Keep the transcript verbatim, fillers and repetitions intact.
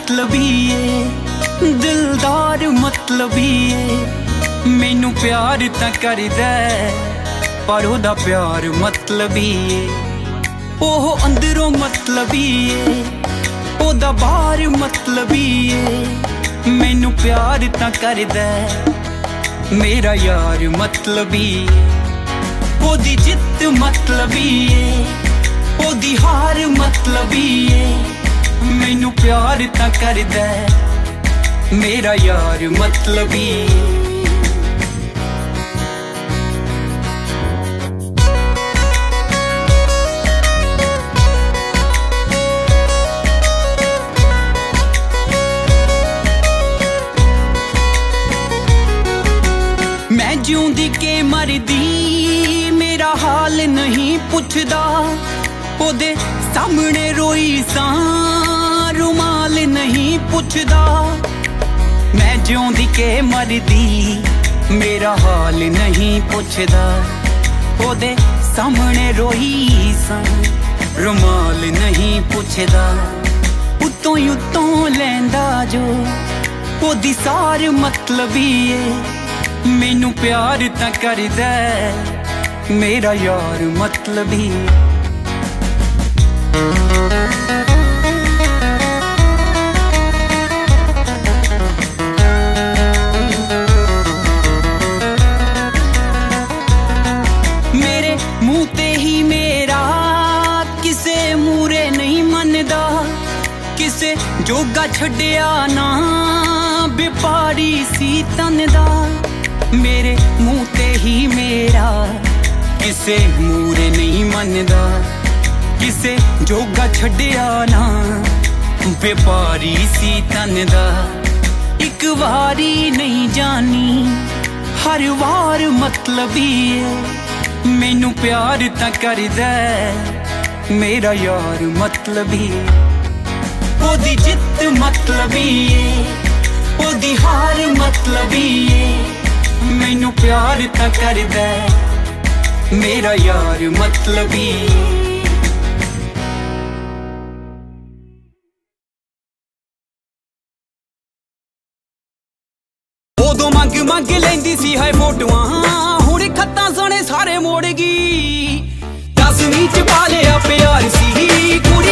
मतलबी ਏ दिलदार मतलबी ਏ मैनू प्यार तां करदा पर ओदा प्यार मतलबी ਏ ओह अंदरों मतलबी ਏ ओदा बाहर मतलबी ਏ मैनू प्यार तां करदा मेरा यार मतलबी ओदी जित मतलबी ਏ ओदी हार मतलबी ਏ मैनू प्यार तां करदा मेरा यार मतलबी मैं जिउंदी के मरदी मेरा हाल नहीं पुछदा ओदे सामने रोई सा रुमाल नहीं पुछदा मैं जिउंदी के मरदी मेरा हाल नहीं पुछदा ओदे सामने रोई सा रुमाल नहीं पुछदा उत्तों ही उत्तों लैंदा जो ओदी सार मतलबी ਏ मैनू प्यार तां करदा मेरा यार मतलबी मेरे मुंह ते ही मेरा किसे मूरे नहीं मनदा किसे जोगा छड्डिया ना व्यापारी सी तन दा मेरे मुंह ते ही मेरा किसे मूरे नहीं मनदा किसे जोगा छड्डिया ना व्यापारी सी तन दा इक वारी नहीं जानी हर वार मतलबी ਏ मैनू प्यार तां करदा मेरा यार मतलबी ओदी जित मतलबी ਏ ओदी हार मतलबी ਏ मैनू प्यार तां करदा मेरा यार मतलबी ओदों मंग मंग लैंदी सी है फोटोआं हुण खत्तां सने सारे मोड़ गई दसवीं च पा लिया प्यार सी